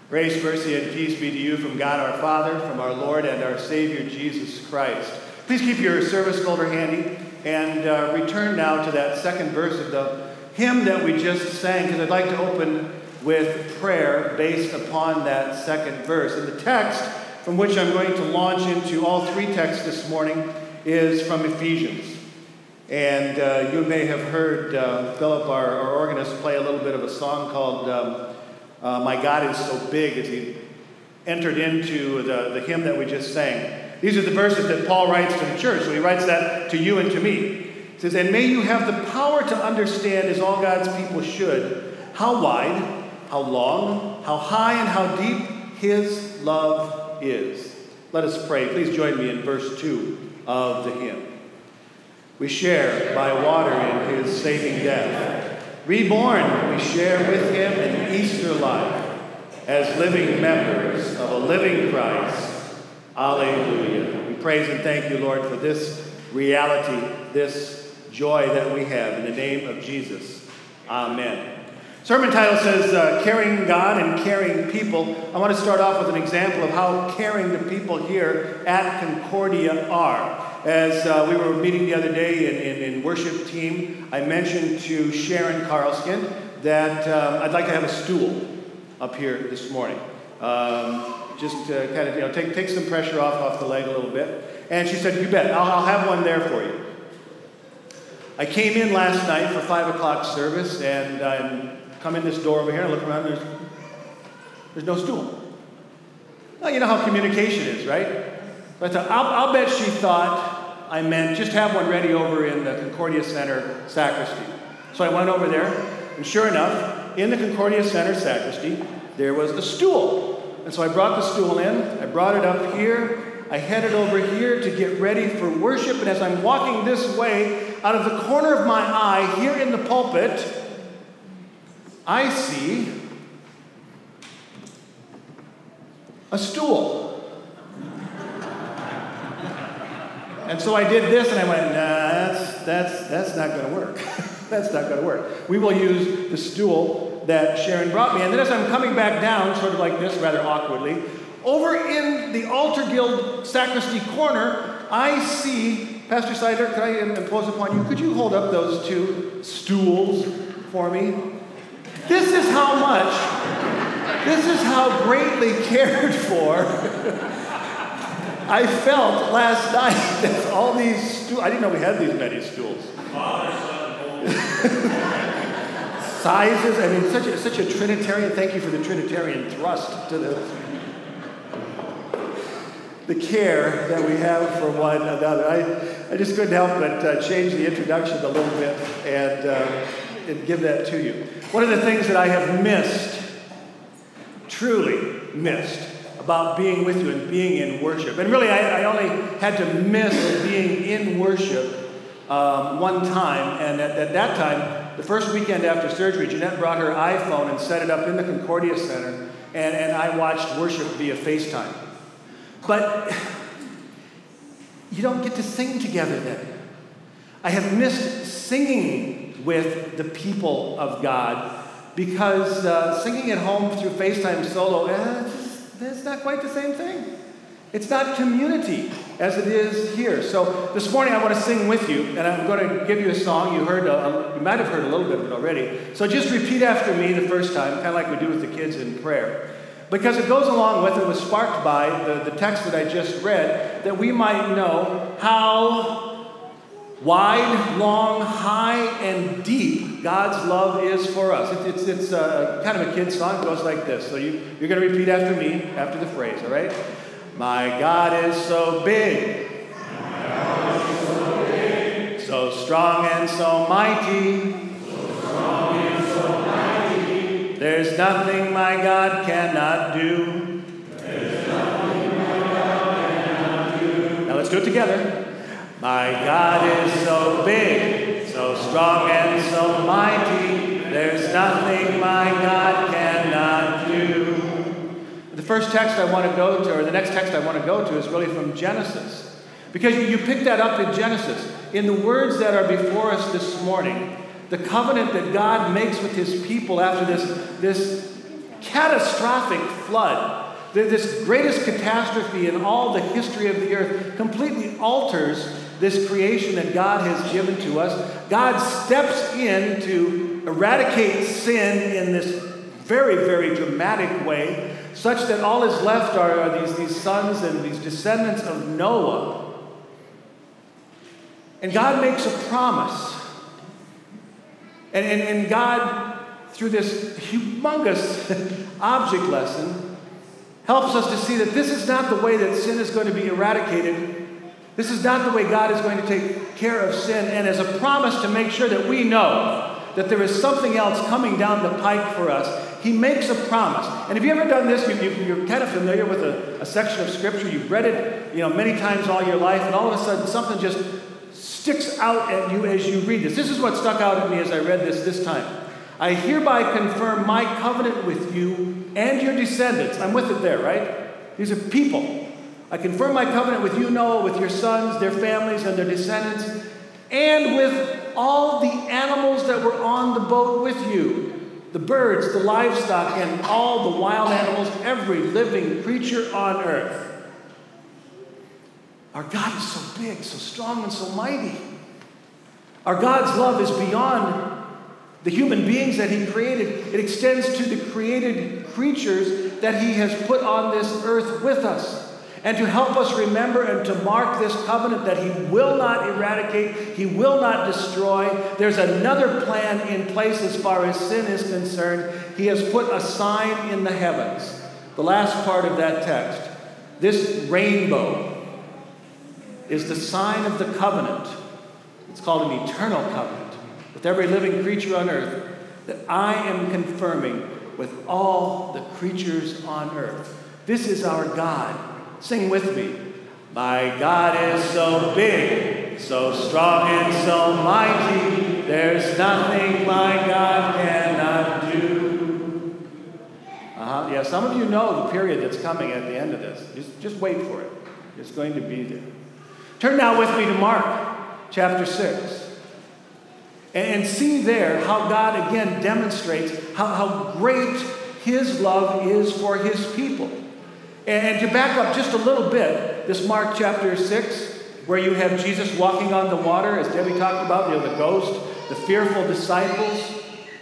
Grace, mercy, and peace be to you from God our Father, from our Lord and our Savior, Jesus Christ. Please keep your service folder handy and return now to that second verse of the hymn that we just sang, because I'd like to open with prayer based upon that second verse. And the text from which I'm going to launch into all three texts this morning is from Ephesians. And you may have heard Philip, our organist, play a little bit of a song called My God Is So Big as he entered into the hymn that we just sang. These are the verses that Paul writes to the church. So he writes that to you and to me. He says, "And may you have the power to understand, as all God's people should, how wide, how long, how high, and how deep his love is." Let us pray. Please join me in verse 2 of the hymn. We share by water in his saving death. Reborn, we share with him in Easter life as living members of a living Christ. Alleluia. We praise and thank you, Lord, for this reality, this joy that we have. In the name of Jesus, amen. Sermon title says, Caring God and Caring People. I want to start off with an example of how caring the people here at Concordia are. As we were meeting the other day in worship team, I mentioned to Sharon Carlskin that I'd like to have a stool up here this morning. Just to kind of, take some pressure off the leg a little bit. And she said, "You bet, I'll have one there for you." I came in last night for 5 o'clock service, and I come in this door over here, and I look around, there's no stool. Well, you know how communication is, right? But I'll bet she thought I meant just have one ready over in the Concordia Center sacristy. So I went over there, and sure enough, in the Concordia Center sacristy, there was the stool. And so I brought the stool in, I brought it up here, I headed over here to get ready for worship, and as I'm walking this way, out of the corner of my eye, here in the pulpit, I see a stool. And so I did this, and I went, nah, that's not going to work. That's not going to work. We will use the stool that Sharon brought me. And then as I'm coming back down, sort of like this, rather awkwardly, over in the altar guild sacristy corner, I see, Pastor Sider, could I impose upon you? Could you hold up those two stools for me? This is how greatly cared for I felt last night that all these stools, I didn't know we had these many stools. Sizes, I mean, such a Trinitarian, thank you for the Trinitarian thrust to this. The care that we have for one another. I just couldn't help but change the introduction a little bit and give that to you. One of the things that I have missed, truly missed, about being with you and being in worship. And really, I only had to miss being in worship one time. And at that time, the first weekend after surgery, Jeanette brought her iPhone and set it up in the Concordia Center. And I watched worship via FaceTime. But you don't get to sing together then. I have missed singing with the people of God because singing at home through FaceTime solo, that's not quite the same thing. It's not community as it is here. So this morning I want to sing with you, and I'm going to give you a song. You might have heard a little bit of it already. So just repeat after me the first time, kind of like we do with the kids in prayer. Because it goes along with, it was sparked by the text that I just read, that we might know how wide, long, high, and deep God's love is for us. It's kind of a kid's song. It goes like this. So you're going to repeat after me, after the phrase, all right? My God is so big, so strong and so mighty, there's nothing my God cannot do. Now let's do it together. My God is so big, so strong and so mighty, there's nothing my God cannot do. The first text I want to go to, or the next text I want to go to, is really from Genesis. Because you pick that up in Genesis. In the words that are before us this morning, the covenant that God makes with his people after this catastrophic flood, this greatest catastrophe in all the history of the earth, completely alters this creation that God has given to us. God steps in to eradicate sin in this very, very dramatic way, such that all is left are these sons and these descendants of Noah. And God makes a promise. And God, through this humongous object lesson, helps us to see that this is not the way that sin is going to be eradicated. This is not the way God is going to take care of sin. And as a promise to make sure that we know that there is something else coming down the pike for us, he makes a promise. And have you ever done this? You're kind of familiar with a section of Scripture. You've read it many times all your life, and all of a sudden something just sticks out at you as you read this. This is what stuck out at me as I read this time. I hereby confirm my covenant with you and your descendants. I'm with it there, right? These are people. I confirm my covenant with you, Noah, with your sons, their families, and their descendants, and with all the animals that were on the boat with you. The birds, the livestock, and all the wild animals, every living creature on earth. Our God is so big, so strong, and so mighty. Our God's love is beyond the human beings that he created. It extends to the created creatures that he has put on this earth with us. And to help us remember and to mark this covenant that he will not eradicate, he will not destroy. There's another plan in place as far as sin is concerned. He has put a sign in the heavens. The last part of that text, this rainbow, is the sign of the covenant. It's called an eternal covenant with every living creature on earth that I am confirming with all the creatures on earth. This is our God. Sing with me. My God is so big, so strong and so mighty. There's nothing my God cannot do. Yeah, some of you know the period that's coming at the end of this. Just wait for it. It's going to be there. Turn now with me to Mark chapter 6. And see there how God again demonstrates how great his love is for his people. And to back up just a little bit, this Mark chapter 6, where you have Jesus walking on the water, as Debbie talked about, the ghost, the fearful disciples.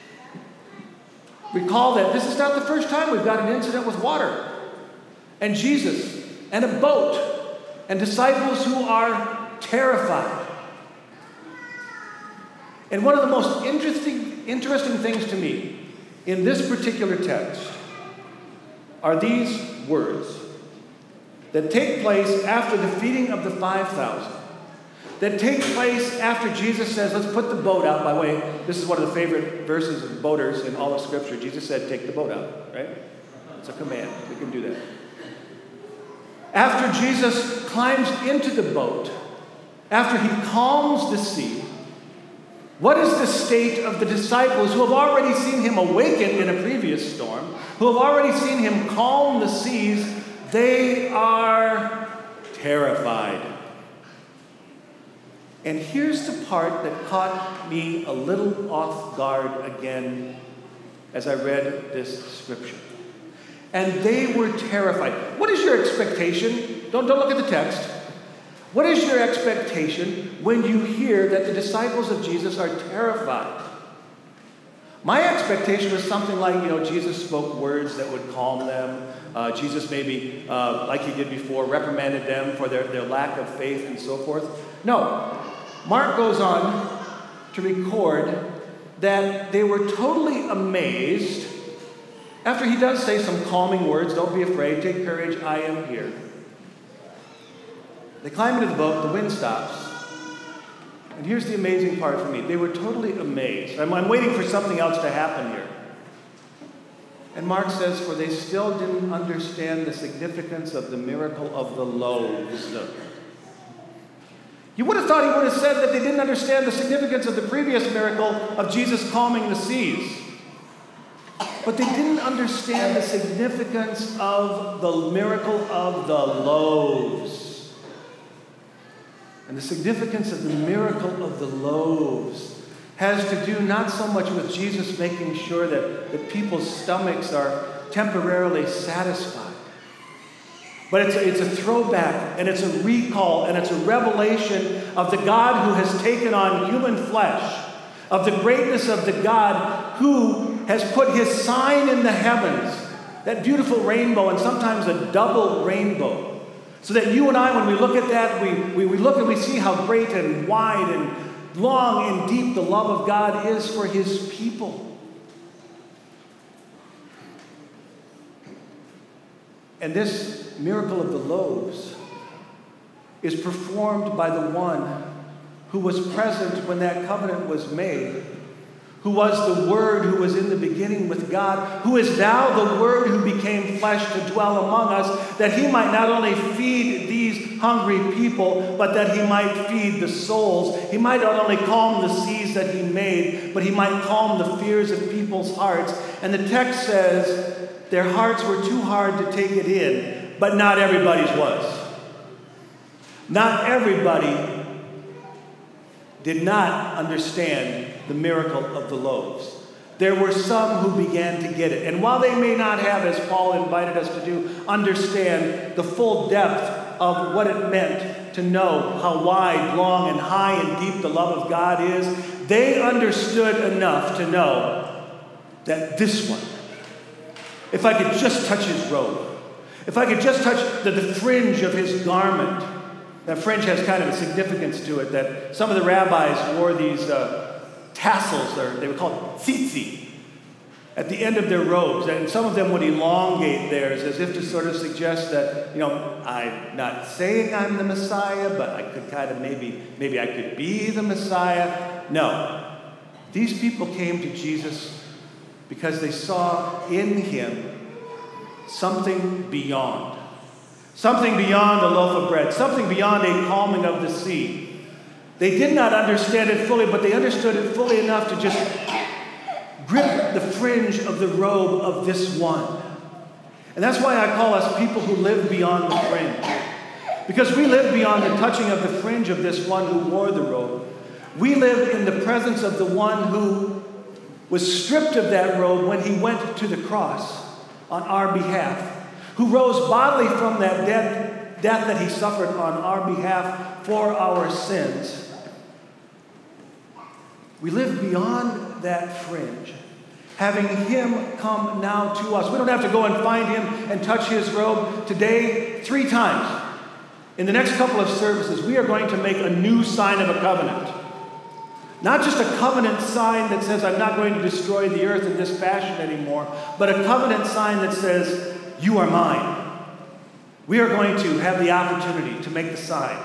Recall that this is not the first time we've got an incident with water. And Jesus, and a boat, and disciples who are terrified. And one of the most interesting things to me in this particular text are these words that take place after the feeding of the 5,000, that take place after Jesus says, let's put the boat out. By the way, this is one of the favorite verses of boaters in all of Scripture. Jesus said, take the boat out, right? It's a command. We can do that. After Jesus climbs into the boat, after he calms the sea, what is the state of the disciples who have already seen him awaken in a previous storm, who have already seen him calm the seas? They are terrified. And here's the part that caught me a little off guard again as I read this scripture. And they were terrified. What is your expectation? Don't look at the text. What is your expectation when you hear that the disciples of Jesus are terrified? My expectation was something like, Jesus spoke words that would calm them. Jesus maybe, like he did before, reprimanded them for their lack of faith and so forth. No. Mark goes on to record that they were totally amazed after he does say some calming words. Don't be afraid. Take courage. I am here. They climb into the boat, the wind stops. And here's the amazing part for me. They were totally amazed. I'm waiting for something else to happen here. And Mark says, for they still didn't understand the significance of the miracle of the loaves. You would have thought he would have said that they didn't understand the significance of the previous miracle of Jesus calming the seas. But they didn't understand the significance of the miracle of the loaves. And the significance of the miracle of the loaves has to do not so much with Jesus making sure that people's stomachs are temporarily satisfied. But it's a throwback, and it's a recall, and it's a revelation of the God who has taken on human flesh, of the greatness of the God who has put his sign in the heavens, that beautiful rainbow, and sometimes a double rainbow, so that you and I, when we look at that, we look and we see how great and wide and long and deep the love of God is for his people. And this miracle of the loaves is performed by the one who was present when that covenant was made, who was the Word who was in the beginning with God, who is now the Word who became flesh to dwell among us, that he might not only feed these hungry people, but that he might feed the souls. He might not only calm the seas that he made, but he might calm the fears of people's hearts. And the text says, their hearts were too hard to take it in, but not everybody's was. Not everybody did not understand the miracle of the loaves. There were some who began to get it. And while they may not have, as Paul invited us to do, understand the full depth of what it meant to know how wide, long, and high and deep the love of God is, they understood enough to know that this one, if I could just touch his robe, if I could just touch the fringe of his garment. That fringe has kind of a significance to it, that some of the rabbis wore these tassels, or they were called tzitzit, at the end of their robes. And some of them would elongate theirs as if to sort of suggest that, I'm not saying I'm the Messiah, but I could kind of maybe I could be the Messiah. No. These people came to Jesus because they saw in him something beyond. Something beyond a loaf of bread. Something beyond a calming of the sea. They did not understand it fully, but they understood it fully enough to just grip the fringe of the robe of this one. And that's why I call us people who live beyond the fringe. Because we live beyond the touching of the fringe of this one who wore the robe. We live in the presence of the one who was stripped of that robe when he went to the cross on our behalf, who rose bodily from that death that he suffered on our behalf for our sins. We live beyond that fringe, having him come now to us. We don't have to go and find him and touch his robe. Today, 3 times, in the next couple of services, we are going to make a new sign of a covenant. Not just a covenant sign that says, I'm not going to destroy the earth in this fashion anymore, but a covenant sign that says, you are mine. We are going to have the opportunity to make the sign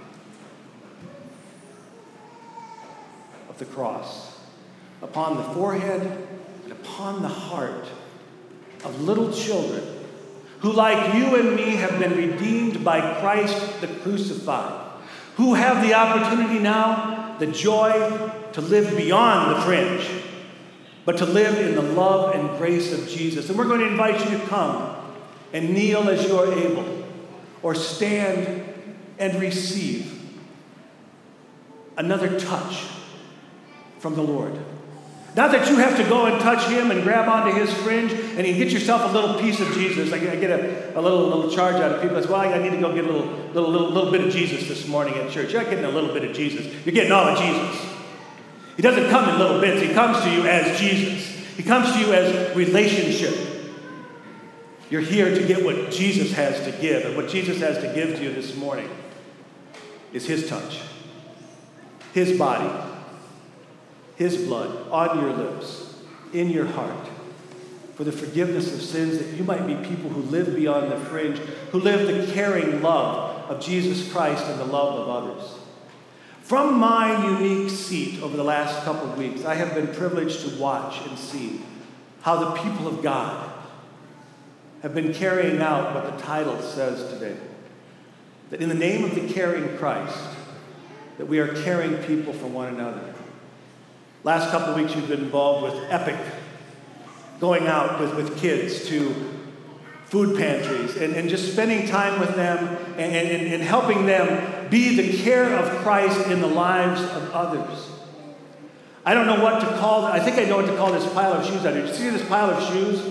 of the cross upon the forehead and upon the heart of little children who, like you and me, have been redeemed by Christ the crucified, who have the opportunity now, the joy to live beyond the fringe, but to live in the love and grace of Jesus. And we're going to invite you to come and kneel as you're able, or stand and receive another touch from the Lord. Not that you have to go and touch him and grab onto his fringe and you get yourself a little piece of Jesus. I get a little charge out of people. That's why I need to go get a little bit of Jesus this morning at church. You're not getting a little bit of Jesus. You're getting all of Jesus. He doesn't come in little bits. He comes to you as Jesus. He comes to you as relationship. You're here to get what Jesus has to give. And what Jesus has to give to you this morning is his touch, his body, his blood on your lips, in your heart, for the forgiveness of sins, that you might be people who live beyond the fringe, who live the caring love of Jesus Christ and the love of others. From my unique seat over the last couple of weeks, I have been privileged to watch and see how the people of God have been carrying out what the title says today. That in the name of the caring Christ, that we are caring people for one another. Last couple of weeks, you've been involved with Epic, going out with kids to food pantries and just spending time with them and helping them be the care of Christ in the lives of others. I don't know what to call, I think I know what to call this pile of shoes out here. Did you see this pile of shoes?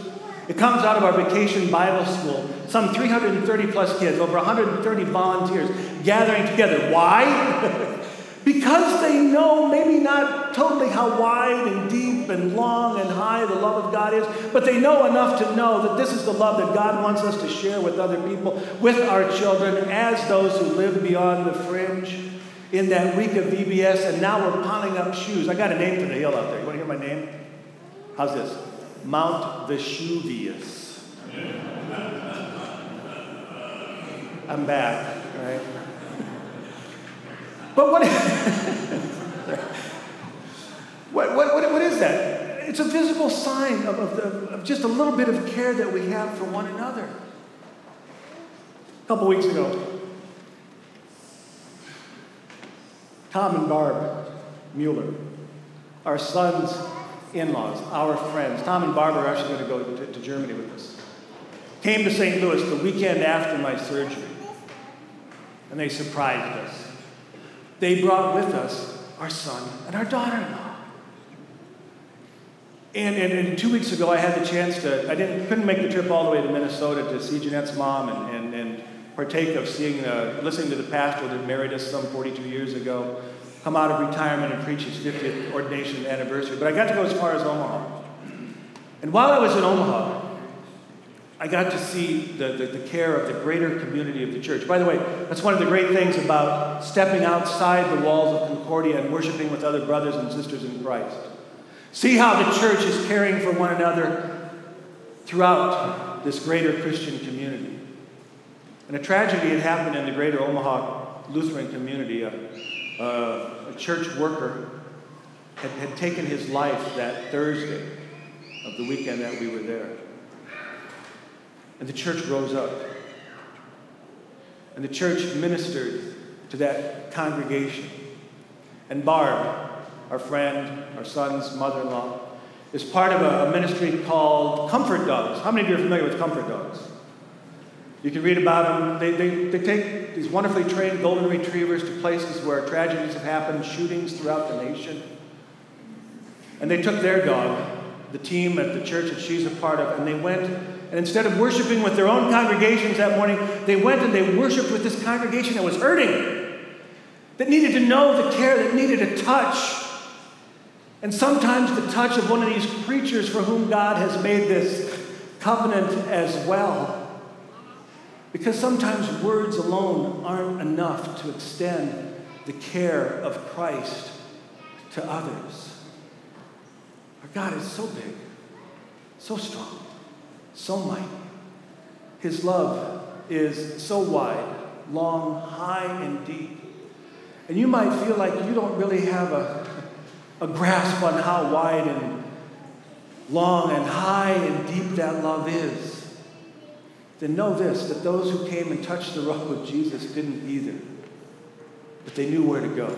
It comes out of our Vacation Bible School. Some 330 plus kids, over 130 volunteers gathering together. Why? Because they know, maybe not totally how wide and deep and long and high the love of God is, but they know enough to know that this is the love that God wants us to share with other people, with our children, as those who live beyond the fringe in that week of VBS, and now we're piling up shoes. I got a name for the hill out there. You want to hear my name? How's this? Mount Vesuvius. I'm back, right? But what is that? It's a visible sign of just a little bit of care that we have for one another. A couple weeks ago, Tom and Barb Mueller, our son's in-laws, our friends, Tom and Barb are actually going to go to Germany with us, came to St. Louis the weekend after my surgery, and they surprised us. They brought with us our son and our daughter-in-law. And 2 weeks ago, I had the chance couldn't make the trip all the way to Minnesota to see Jeanette's mom and partake of listening to the pastor that married us some 42 years ago, come out of retirement and preach his 50th ordination anniversary. But I got to go as far as Omaha. And while I was in Omaha, I got to see the care of the greater community of the church. By the way, that's one of the great things about stepping outside the walls of Concordia and worshiping with other brothers and sisters in Christ. See how the church is caring for one another throughout this greater Christian community. And a tragedy had happened in the greater Omaha Lutheran community. A church worker had taken his life that Thursday of the weekend that we were there. And the church rose up. And the church ministered to that congregation. And Barb, our friend, our son's mother-in-law, is part of a ministry called Comfort Dogs. How many of you are familiar with Comfort Dogs? You can read about them. They take these wonderfully trained golden retrievers to places where tragedies have happened, shootings throughout the nation. And they took their dog, the team at the church that she's a part of, and they went, and instead of worshiping with their own congregations that morning, they went and they worshiped with this congregation that was hurting, that needed to know the care, that needed a touch. And sometimes the touch of one of these creatures for whom God has made this covenant as well. Because sometimes words alone aren't enough to extend the care of Christ to others. Our God is so big, so strong, so mighty. His love is so wide, long, high, and deep. And you might feel like you don't really have a grasp on how wide and long and high and deep that love is. Then know this, that those who came and touched the robe of Jesus didn't either. But they knew where to go.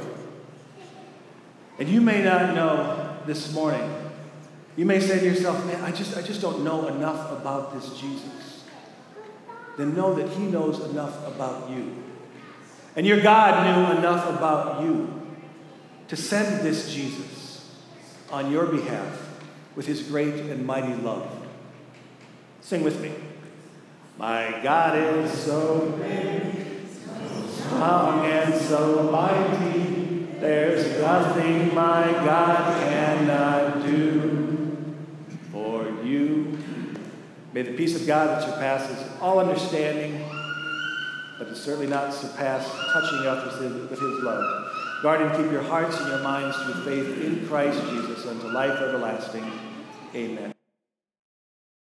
And you may not know this morning. You may say to yourself, man, I just don't know enough about this Jesus. Then know that he knows enough about you. And your God knew enough about you to send this Jesus on your behalf with his great and mighty love. Sing with me. My God is so big, so strong and so mighty, there's nothing my God cannot do for you. May the peace of God that surpasses all understanding, but does certainly not surpass touching us with his love, guard and keep your hearts and your minds through faith in Christ Jesus unto life everlasting. Amen.